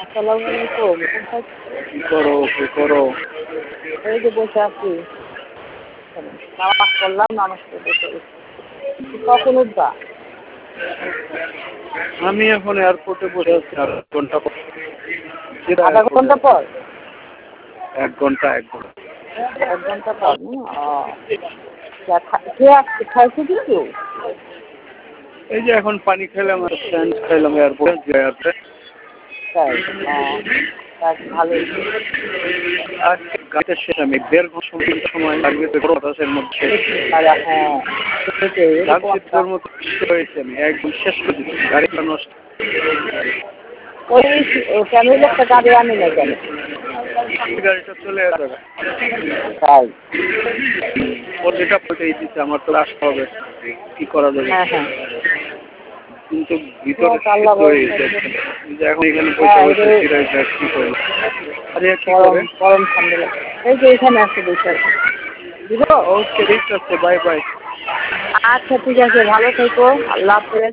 আসসালামু আলাইকুম। কি করো কি করো? এই যে বসে আছি। নামাজ পড়লাম, নামাজ পড়ে বসে আছি। কখন উঠবা? আমি এখন এয়ারপোর্টে বসে আছি আর 1 ঘন্টা পর। আধা ঘন্টা পর? 1 ঘন্টা 1 ঘন্টা। 1 ঘন্টা পর? কে আসছে? খাইছে কিছু? এই যে এখন পানি খেলাম আর স্যান্ড খাইলাম এয়ারপোর্টে। তাই? ভালোই। আজকে গাড়িটা শেষ, আমি 1.5 ঘন্টা সময় লাগবে তো বাতাসের মধ্যে। হ্যাঁ, এরকম একটা তোর মতো হয়েছে, আমি একদম শেষ করে দিচ্ছি, গাড়িটা নষ্ট। ওই ফ্যামিলি একটা গাড়ি আনি না কেন? গাড়িটা চলে যাবে। তাই? ওর যেটা পৌঁছেই দিচ্ছে, আমার তো আসতে হবে, কি করা যাবে। হ্যাঁ হ্যাঁ। কিন্তু ভিতরে আল্লাহ সিদ্ধ হয়ে গেছে। এখন এখানে হ্যাঁ, বসে চিরাই কি করবো। আরে কি করে? গরম ঠান্ডা লাগে। এই যে এখানে আছে বসে আছে। দিব? ওকে, ঠিক আছে, বাই বাই। আচ্ছা ঠিক আছে, ভালো থেকো, আল্লাহ হাফেজ।